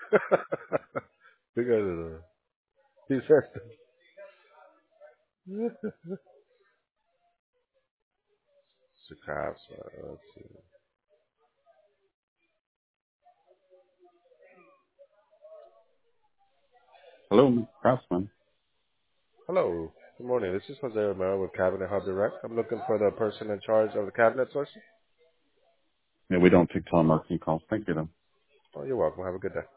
Because of the, he said, Chicago. Let's see. Hello, Mr. Craftsman. Hello. Good morning. This is Jose Romero with Cabinet Hub Direct. I'm looking for the person in charge of the cabinet sourcing. Yeah, we don't take telemarketing calls. Thank you, though. Oh, you're welcome. Have a good day.